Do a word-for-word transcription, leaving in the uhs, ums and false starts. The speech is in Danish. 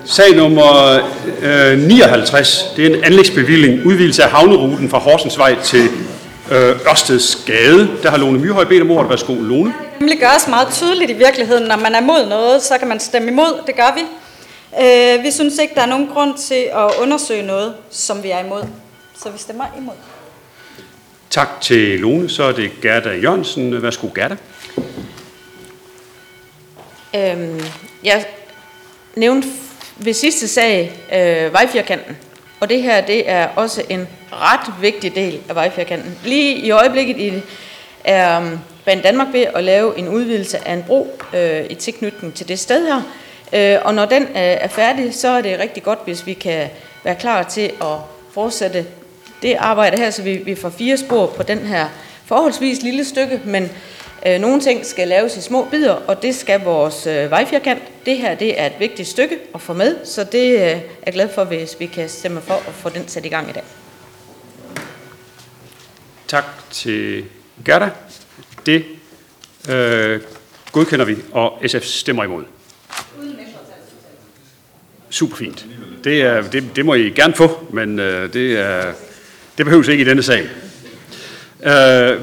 Sag nummer øh, nioghalvtreds, det er en anlægsbevilling, udvidelse af havneruten fra Horsensvej til øh, Ørsteds Gade. Der har Lone Myrhøj bedt om ordet. Værsgo, Lone. Det gøres meget tydeligt i virkeligheden, når man er mod noget, så kan man stemme imod. Det gør vi. Øh, vi synes ikke, der er nogen grund til at undersøge noget, som vi er imod. Så vi stemmer imod. Tak til Lone. Så er det Gerda Jørgensen. Værsgo, Gerda. Øhm, jeg nævnte ved sidste sag øh, vejfirkanten, og det her det er også en ret vigtig del af vejfirkanten. Lige i øjeblikket i, er um, Banedanmark ved at lave en udvidelse af en bro øh, i tilknytning til det sted her, øh, og når den øh, er færdig, så er det rigtig godt, hvis vi kan være klar til at fortsætte det arbejde her, så vi, vi får fire spor på den her forholdsvis lille stykke, men Øh, nogle ting skal laves i små bidder, og det skal vores øh, vejfirkant. Det her det er et vigtigt stykke at få med, så det øh, er jeg glad for, hvis vi kan stemme for at få den sat i gang i dag. Tak til Gerda. Det øh, godkender vi, og S F stemmer imod. Super fint. Det, er, det, det må I gerne få, men øh, det, er, det behøves ikke i denne sag. Øh,